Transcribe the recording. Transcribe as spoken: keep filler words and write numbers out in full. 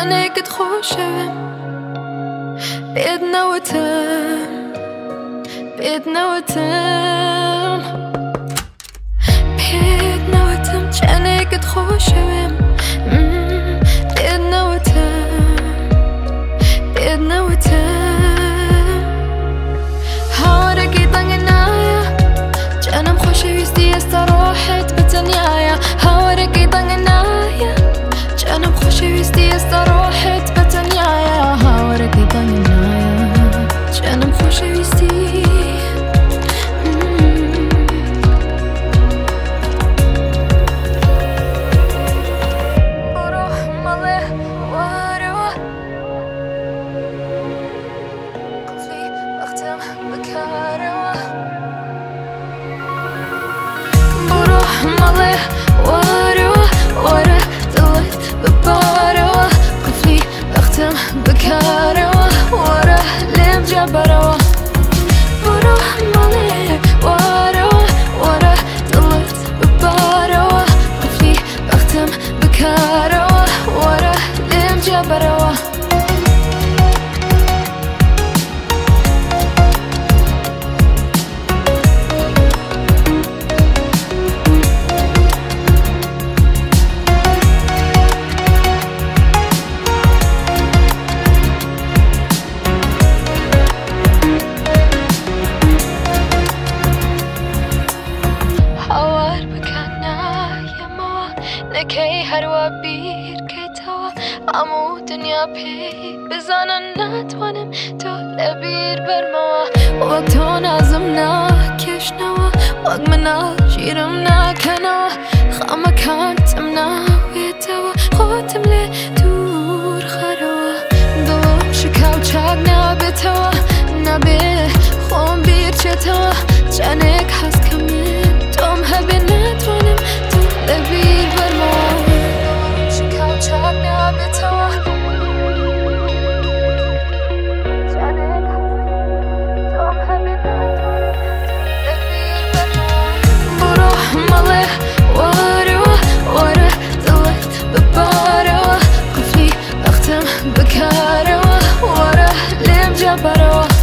جانێکت خۆشەوێم پێت نەوتم پێت نەوتم پێت نەوتم جانێکت خۆشەوێم پێت نەوتم پێت نەوتم هاوارێکی دەنگە نایە جانم خۆشەویستی ئێستا ڕۆحت بەتەنیایە هاوارێکی دەنگە نایە جانم خۆشەویستی ئێستا ڕۆحت بەتەنیایە هاوارێکی دەنگە نایە جانم خۆشەویستی ماڵێ وارەوە وەرە دڵت بپارەوە قفلی وەختم بکارەوە وەرە لێم جەبەرەوە بڕۆ ماڵێ وارەوە وەرە دڵت بپارەوە قفلی وەختم بکارەوە وەرە لێم جەبەرەوە نەکەی هەروە بیرکەیتەوە هەموو دنیا پێی بزانن ناتوانم تۆ لە بیر بەرمەوە وەک تۆ نازم ناکێشنەوە وەک مناڵ ژیرم ناکەنەوە خەمەکانتم ناوێتەوە خۆتم لێ دوور خەرەوە دڵم شکاو چاک نابێتەوە نەبێ خۆم بیرچێتەوە جانێک هەست کە من تۆم هەبێ ناتوانم تۆ لە بیر بەرمەوە دڵم شکاو چاک نابێتەوە جانێک هەست تۆم هەبێ ناتوانم لە بیر بەرمەوە بڕۆ مەڵێ وارەوە وەرە دڵت بپارەوە قفلی وەختم بکارەوە وەرە لێم جەبەرەوە